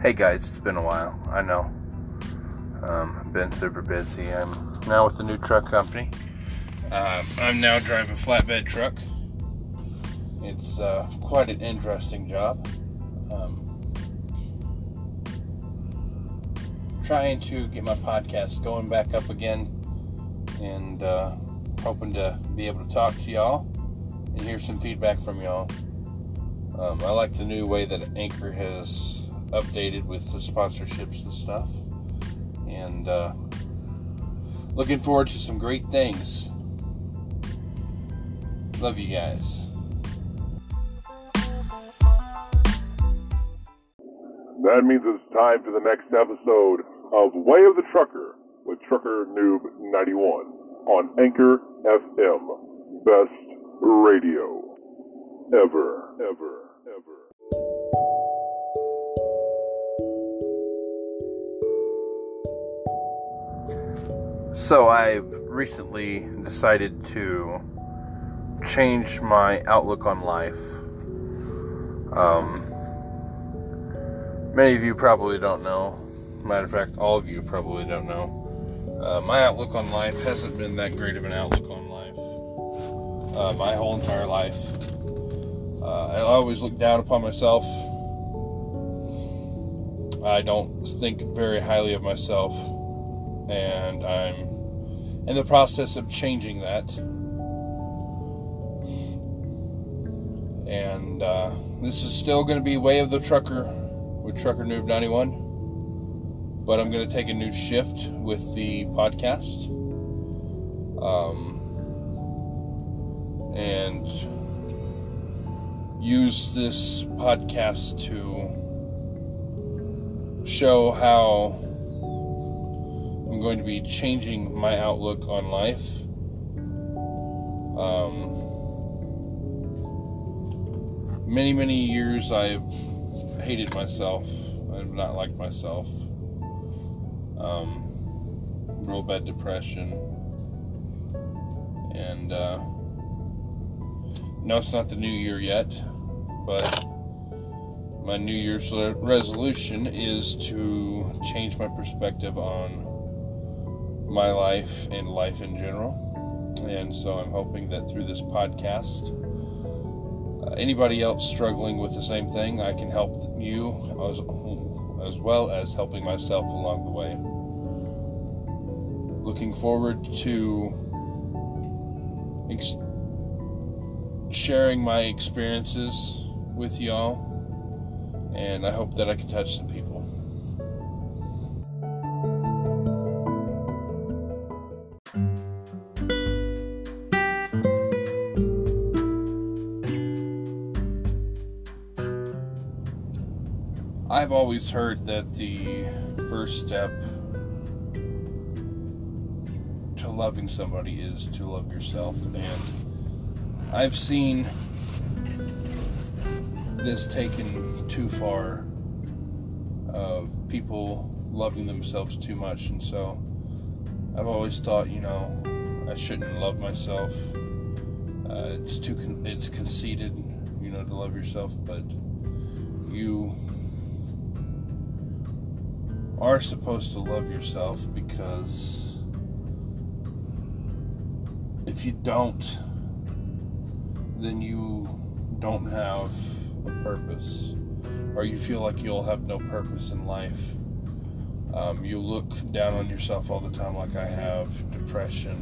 Hey guys, it's been a while, I know. I've been super busy. I'm now with a new truck company. I'm now driving a flatbed truck. It's quite an interesting job. Trying to get my podcast going back up again, and hoping to be able to talk to y'all and hear some feedback from y'all. I like the new way that Anchor has updated with the sponsorships and stuff, and looking forward to some great things. Love you guys. That means it's time for the next episode of Way of the Trucker with Trucker Noob 91 on Anchor FM. Best radio ever. So I've recently decided to change my outlook on life. Many of you probably don't know. Matter of fact, all of you probably don't know. My outlook on life hasn't been that great of an outlook on life. My whole entire life. I always look down upon myself. I don't think very highly of myself. And I'm in the process of changing that. And this is still going to be Way of the Trucker with Trucker Noob 91. But I'm going to take a new shift with the podcast. And use this podcast to show how I'm going to be changing my outlook on life. Many years I've hated myself. I've not liked myself. Real bad depression. And no, it's not the new year yet, but my New Year's resolution is to change my perspective on my life and life in general. And so I'm hoping that through this podcast, anybody else struggling with the same thing, I can help you as well as helping myself along the way. Looking forward to sharing my experiences with y'all, and I hope that I can touch some people. I've always heard that the first step to loving somebody is to love yourself, and I've seen this taken too far, of people loving themselves too much, and so I've always thought, I shouldn't love myself. It's conceited, to love yourself, but you are supposed to love yourself, because if you don't, then you don't have a purpose, or you feel like you'll have no purpose in life. You look down on yourself all the time, like I have, depression.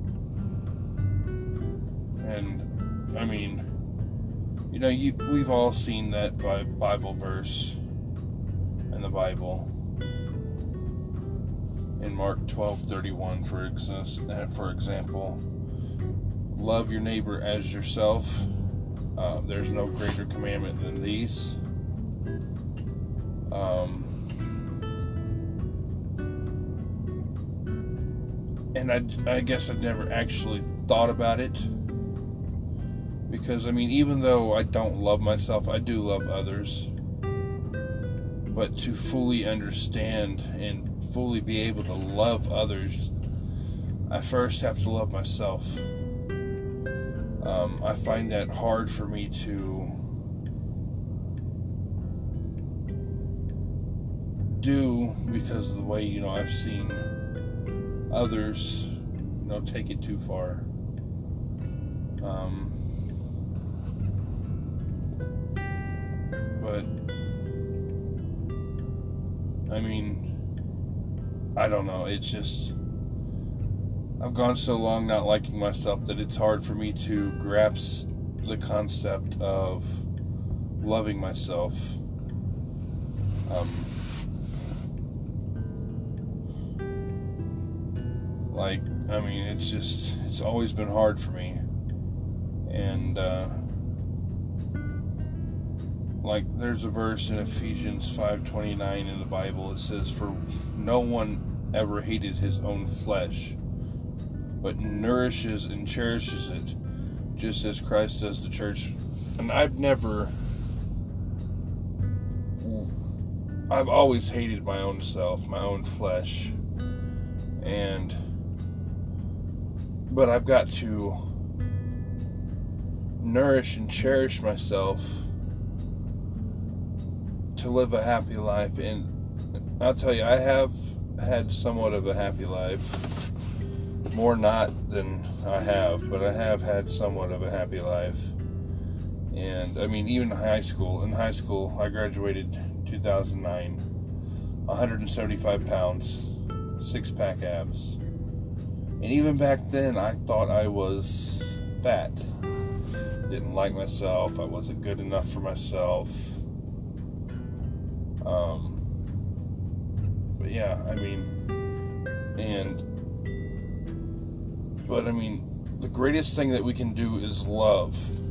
And I mean, we've all seen that Bible verse in the Bible. In Mark 12:31, for example, love your neighbor as yourself. There's no greater commandment than these. And I guess I've never actually thought about it, because even though I don't love myself, I do love others. But to fully understand and fully be able to love others, I first have to love myself. I find that hard for me to do because of the way, I've seen others, take it too far. But, I don't know, it's just, I've gone so long not liking myself that it's hard for me to grasp the concept of loving myself. It's always been hard for me. And, there's a verse in Ephesians 5:29 in the Bible. It says, "For no one ever hated his own flesh, but nourishes and cherishes it, just as Christ does the church." And I've always hated my own self, my own flesh. But I've got to nourish and cherish myself to live a happy life. And I'll tell you, I have had somewhat of a happy life. More not than I have, but I have had somewhat of a happy life. And even in high school, I graduated in 2009, 175 pounds, 6-pack abs. And even back then, I thought I was fat. Didn't like myself. I wasn't good enough for myself. But yeah, the greatest thing that we can do is love.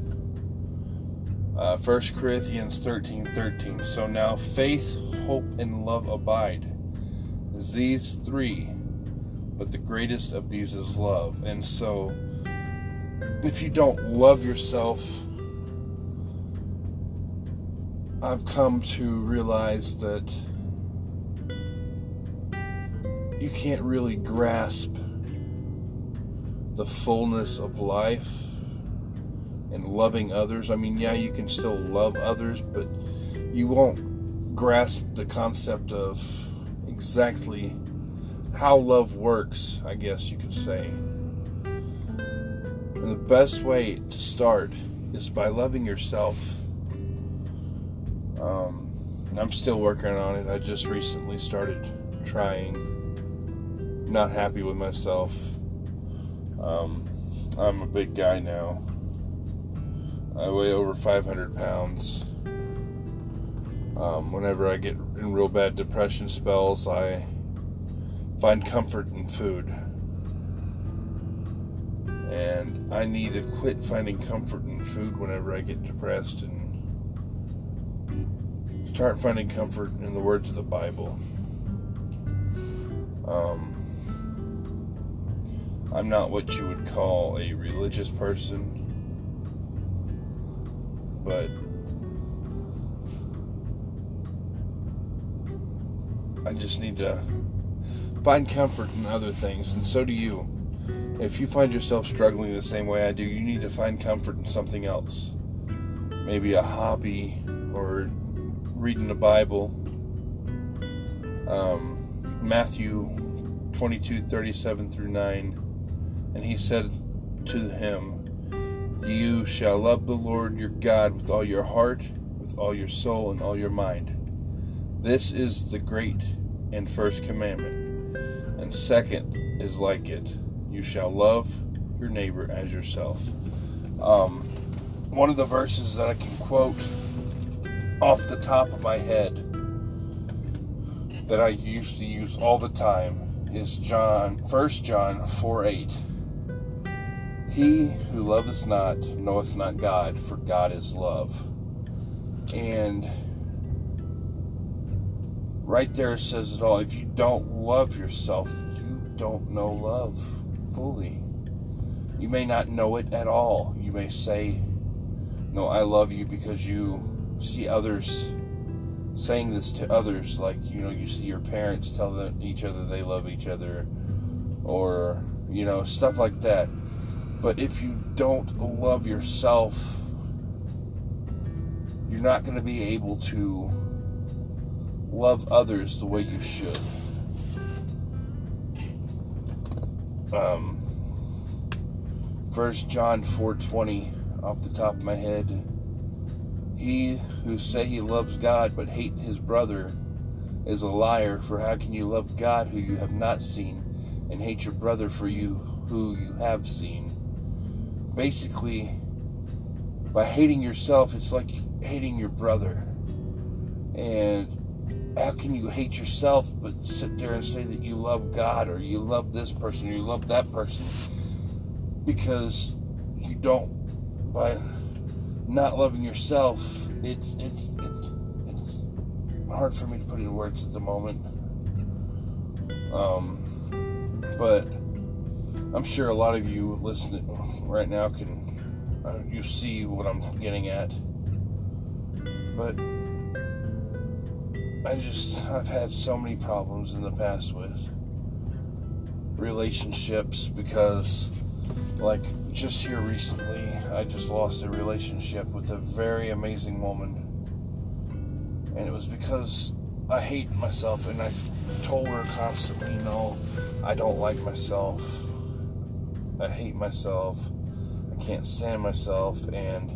1 Corinthians 13:13. "So now faith, hope, and love abide. These three, but the greatest of these is love." And so, if you don't love yourself, I've come to realize that you can't really grasp the fullness of life and loving others. You can still love others, but you won't grasp the concept of exactly how love works, I guess you could say. And the best way to start is by loving yourself. I'm still working on it. I just recently started trying. Not happy with myself. I'm a big guy now. I weigh over 500 pounds. Whenever I get in real bad depression spells, I find comfort in food. And I need to quit finding comfort in food whenever I get depressed and start finding comfort in the words of the Bible. I'm not what you would call a religious person, but I just need to find comfort in other things, and so do you. If you find yourself struggling the same way I do, you need to find comfort in something else. Maybe a hobby, or reading the Bible. Matthew 22:37-9, and he said to him, "You shall love the Lord your God with all your heart, with all your soul, and all your mind. This is the great and first commandment. And second is like it. You shall love your neighbor as yourself." One of the verses that I can quote off the top of my head that I used to use all the time is 1 John 4:8. "He who loveth not knoweth not God, for God is love." And right there it says it all. If you don't love yourself, you don't know love fully. You may not know it at all. You may say, "No, I love you," because you see others saying this to others, like, you see your parents tell each other they love each other, or, stuff like that. But if you don't love yourself, you're not going to be able to love others the way you should. 1 John 4:20 off the top of my head. He who say he loves God but hate his brother is a liar, for how can you love God who you have not seen and hate your brother for you who you have seen? Basically, by hating yourself, it's like hating your brother. And how can you hate yourself but sit there and say that you love God, or you love this person, or you love that person? Because you don't. By not loving yourself, it's hard for me to put into words at the moment. But I'm sure a lot of you listening right now can you see what I'm getting at. But I've had so many problems in the past with relationships, because like just here recently, I just lost a relationship with a very amazing woman. And it was because I hate myself, and I told her constantly, no, I don't like myself. I hate myself. I can't stand myself. And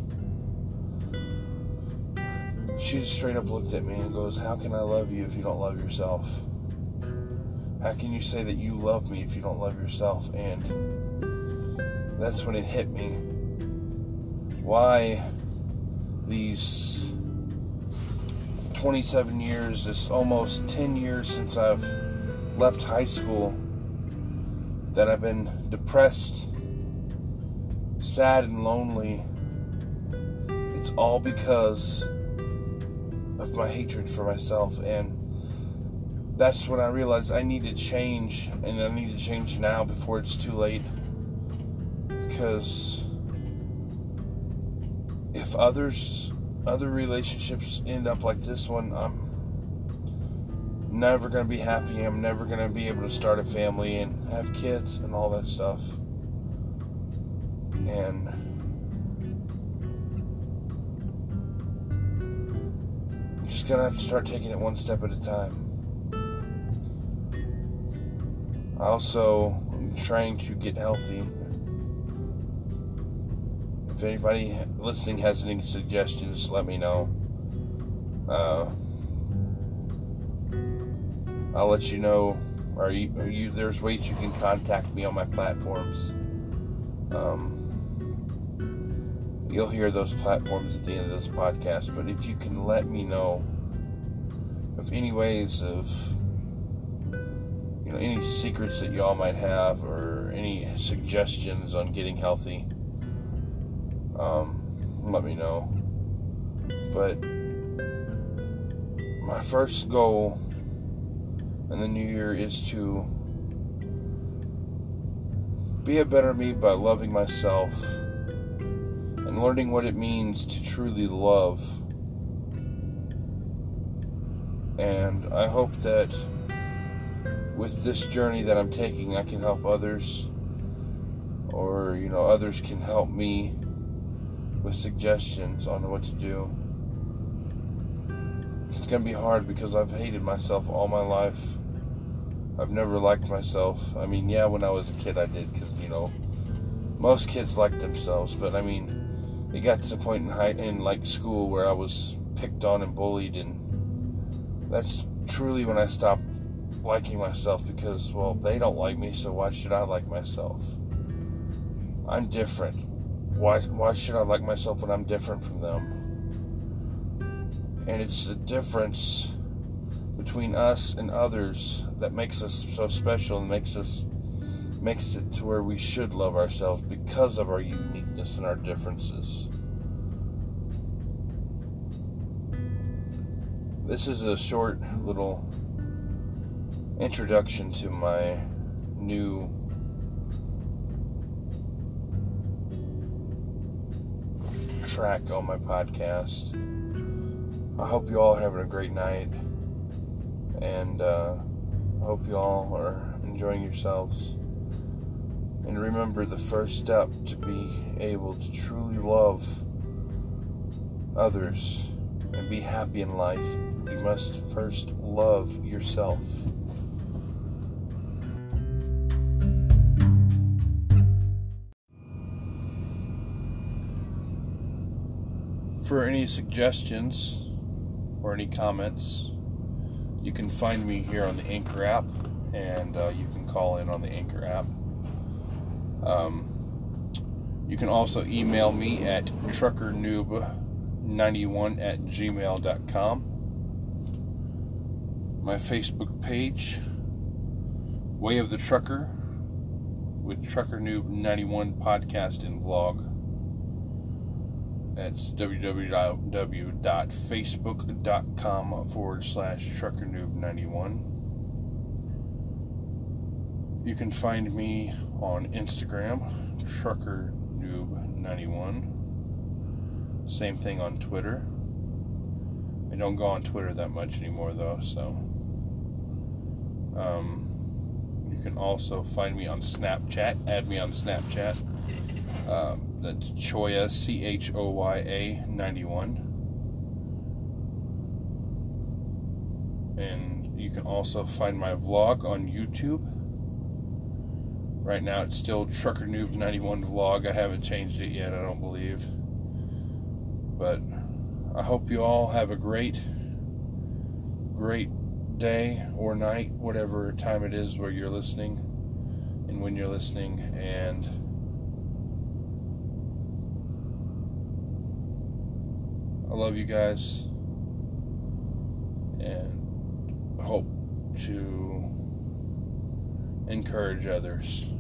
she just straight up looked at me and goes, how can I love you if you don't love yourself? How can you say that you love me if you don't love yourself? And that's when it hit me. Why these 27 years, this almost 10 years since I've left high school, that I've been depressed, sad, and lonely. It's all because of my hatred for myself. And that's when I realized I need to change, and I need to change now before it's too late. Because if other relationships end up like this one, I'm never going to be happy. I'm never going to be able to start a family and have kids and all that stuff. And I'm just going to have to start taking it one step at a time. I also am trying to get healthy. If anybody listening has any suggestions, let me know. I'll let you know. There's ways you can contact me on my platforms. You'll hear those platforms at the end of this podcast. But if you can let me know of any ways of, any secrets that y'all might have, or any suggestions on getting healthy, let me know. But my first goal in the new year is to be a better me by loving myself and learning what it means to truly love. And I hope that with this journey that I'm taking, I can help others, or others can help me with suggestions on what to do. It's going to be hard because I've hated myself all my life. I've never liked myself. I mean, yeah, when I was a kid I did, because, most kids like themselves. But, I mean, it got to the point in school where I was picked on and bullied, and that's truly when I stopped liking myself, because, well, they don't like me, so why should I like myself? I'm different. Why should I like myself when I'm different from them? And it's the difference between us and others that makes us so special, and makes it to where we should love ourselves, because of our uniqueness and our differences. This is a short little introduction to my new track on my podcast. I hope you all are having a great night, and I hope you all are enjoying yourselves. And remember, the first step to be able to truly love others and be happy in life you must first love yourself. For any suggestions or any comments, you can find me here on the Anchor app, and you can call in on the Anchor app. You can also email me at truckernoob91@gmail.com. My Facebook page, Way of the Trucker, with Trucker Noob 91 podcast and vlog. That's www.facebook.com/truckernoob91. You can find me on Instagram, truckernoob91. Same thing on Twitter. I don't go on Twitter that much anymore, though, so. You can also find me on Snapchat. Add me on Snapchat. That's Choya, CHOYA 91. And you can also find my vlog on YouTube. Right now it's still Trucker Noob 91 vlog. I haven't changed it yet, I don't believe. But I hope you all have a great day or night, whatever time it is where you're listening and when you're listening, and I love you guys and hope to encourage others.